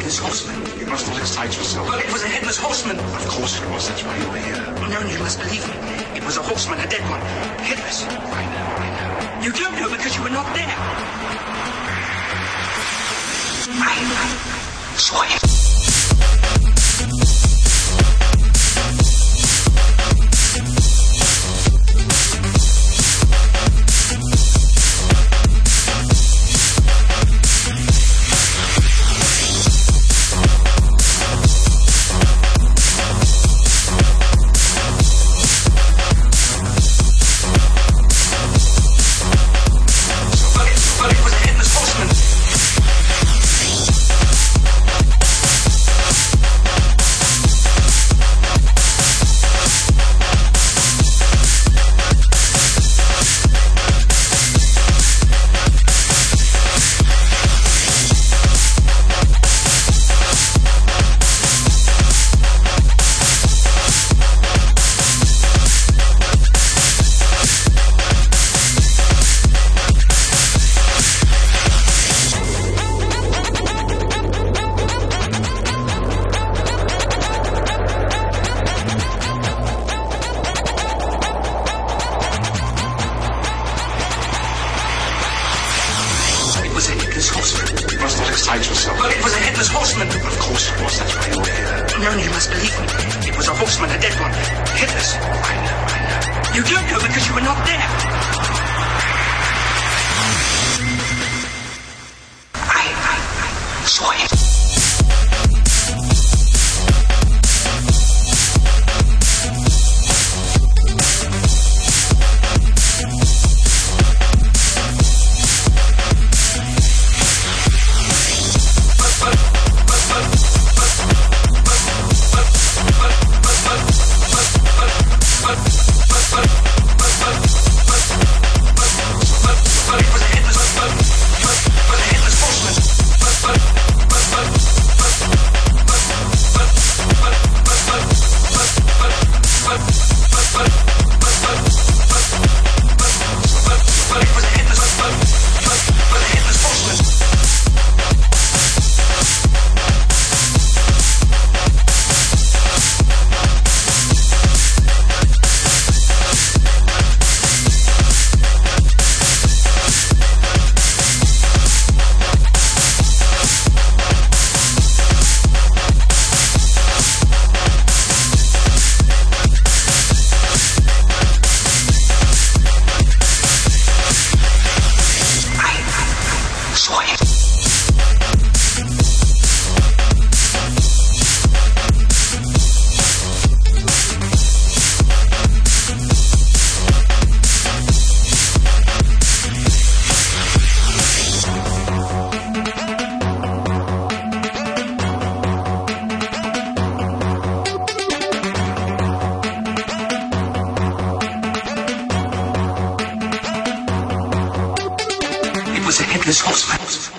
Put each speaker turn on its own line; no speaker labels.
headless horseman.
You must not excite yourself.
Well, it was a headless horseman.
Of course it was. That's why you're here.
No, you must believe me. It was a horseman, a dead one. Headless.
I know.
You don't know because you were not there. I saw it.
You must not excite yourself.
Well, it was a headless horseman.
Of course it was. That's why you're here.
No, you must believe me. It was a horseman, a dead one. Headless.
I know.
You don't know because you were not there. I saw it. It was a headless horseman.